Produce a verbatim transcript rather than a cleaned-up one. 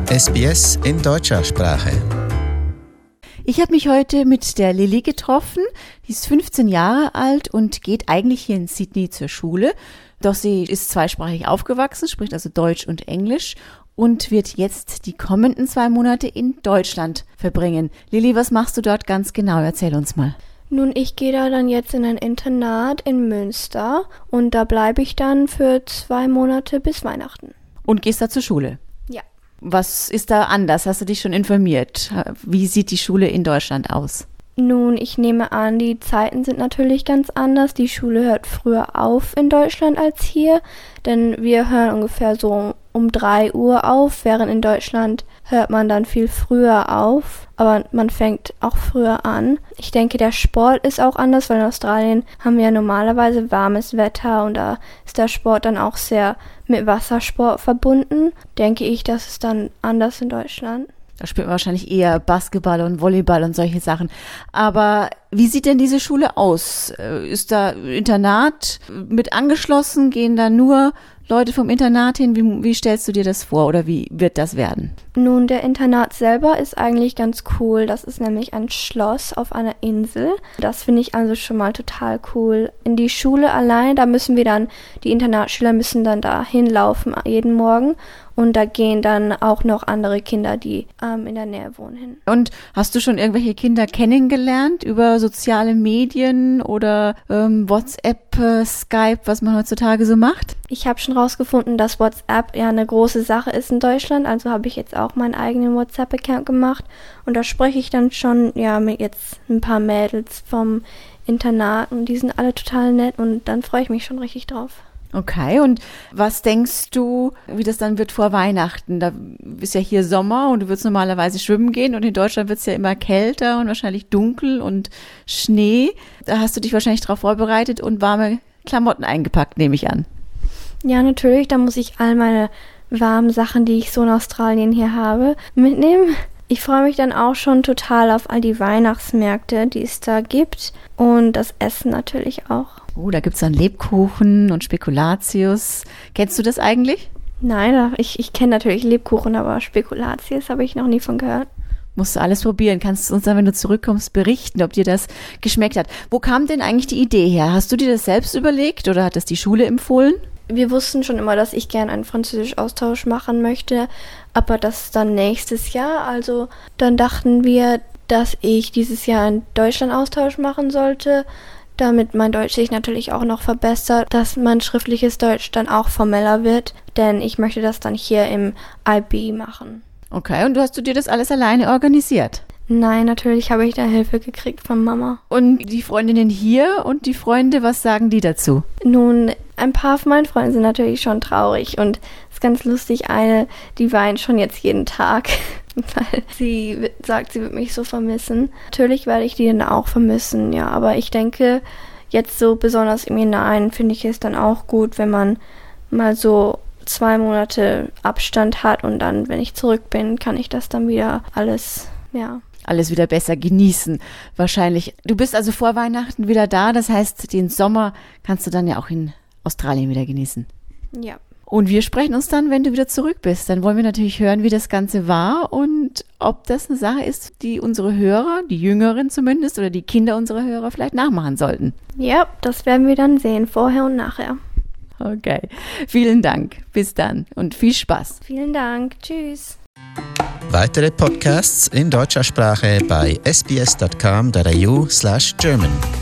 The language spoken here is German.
S B S in deutscher Sprache. Ich habe mich heute mit der Lilly getroffen. Die ist fünfzehn Jahre alt und geht eigentlich hier in Sydney zur Schule. Doch sie ist zweisprachig aufgewachsen, spricht also Deutsch und Englisch und wird jetzt die kommenden zwei Monate in Deutschland verbringen. Lilly, was machst du dort ganz genau? Erzähl uns mal. Nun, ich gehe da dann jetzt in ein Internat in Münster und da bleibe ich dann für zwei Monate bis Weihnachten. Und gehst da zur Schule? Ja. Was ist da anders? Hast du dich schon informiert? Wie sieht die Schule in Deutschland aus? Nun, ich nehme an, die Zeiten sind natürlich ganz anders. Die Schule hört früher auf in Deutschland als hier, denn wir hören ungefähr so um drei Uhr auf, während in Deutschland hört man dann viel früher auf, aber man fängt auch früher an. Ich denke, der Sport ist auch anders, weil in Australien haben wir ja normalerweise warmes Wetter und da ist der Sport dann auch sehr mit Wassersport verbunden. Denke ich, das ist dann anders in Deutschland. Da spielt man wahrscheinlich eher Basketball und Volleyball und solche Sachen. Aber wie sieht denn diese Schule aus? Ist da Internat mit angeschlossen? Gehen da nur Leute vom Internat hin? Wie, wie stellst du dir das vor oder wie wird das werden? Nun, der Internat selber ist eigentlich ganz cool. Das ist nämlich ein Schloss auf einer Insel. Das finde ich also schon mal total cool. In die Schule allein, da müssen wir dann, die Internatsschüler müssen dann da hinlaufen jeden Morgen. Und da gehen dann auch noch andere Kinder, die ähm, in der Nähe wohnen, hin. Und hast du schon irgendwelche Kinder kennengelernt über soziale Medien oder ähm, WhatsApp, äh, Skype, was man heutzutage so macht? Ich habe schon rausgefunden, dass WhatsApp ja eine große Sache ist in Deutschland. Also habe ich jetzt auch meinen eigenen WhatsApp-Account gemacht. Und da spreche ich dann schon ja mit jetzt ein paar Mädels vom Internat. Und die sind alle total nett und dann freue ich mich schon richtig drauf. Okay, und was denkst du, wie das dann wird vor Weihnachten? Da ist ja hier Sommer und du würdest normalerweise schwimmen gehen und in Deutschland wird es ja immer kälter und wahrscheinlich dunkel und Schnee. Da hast du dich wahrscheinlich darauf vorbereitet und warme Klamotten eingepackt, nehme ich an. Ja, natürlich, da muss ich all meine warmen Sachen, die ich so in Australien hier habe, mitnehmen. Ich freue mich dann auch schon total auf all die Weihnachtsmärkte, die es da gibt und das Essen natürlich auch. Oh, da gibt es dann Lebkuchen und Spekulatius. Kennst du das eigentlich? Nein, ich, ich kenne natürlich Lebkuchen, aber Spekulatius habe ich noch nie von gehört. Musst du alles probieren. Kannst du uns dann, wenn du zurückkommst, berichten, ob dir das geschmeckt hat. Wo kam denn eigentlich die Idee her? Hast du dir das selbst überlegt oder hat das die Schule empfohlen? Wir wussten schon immer, dass ich gerne einen Französisch-Austausch machen möchte, aber das dann nächstes Jahr. Also dann dachten wir, dass ich dieses Jahr einen Deutschland-Austausch machen sollte, damit mein Deutsch sich natürlich auch noch verbessert, dass mein schriftliches Deutsch dann auch formeller wird, denn ich möchte das dann hier im I B machen. Okay, und du hast du dir das alles alleine organisiert? Nein, natürlich habe ich da Hilfe gekriegt von Mama. Und die Freundinnen hier und die Freunde, was sagen die dazu? Nun, ein paar von meinen Freunden sind natürlich schon traurig und es ist ganz lustig, eine, die weint schon jetzt jeden Tag, weil sie sagt, sie wird mich so vermissen. Natürlich werde ich die dann auch vermissen, ja, aber ich denke, jetzt so besonders im Hinein finde ich es dann auch gut, wenn man mal so zwei Monate Abstand hat und dann, wenn ich zurück bin, kann ich das dann wieder alles, ja... alles wieder besser genießen, wahrscheinlich. Du bist also vor Weihnachten wieder da, das heißt, den Sommer kannst du dann ja auch in Australien wieder genießen. Ja. Und wir sprechen uns dann, wenn du wieder zurück bist. Dann wollen wir natürlich hören, wie das Ganze war und ob das eine Sache ist, die unsere Hörer, die Jüngeren zumindest, oder die Kinder unserer Hörer vielleicht nachmachen sollten. Ja, das werden wir dann sehen, vorher und nachher. Okay, vielen Dank. Bis dann und viel Spaß. Vielen Dank. Tschüss. Weitere Podcasts in deutscher Sprache bei sbs.com.au slash German.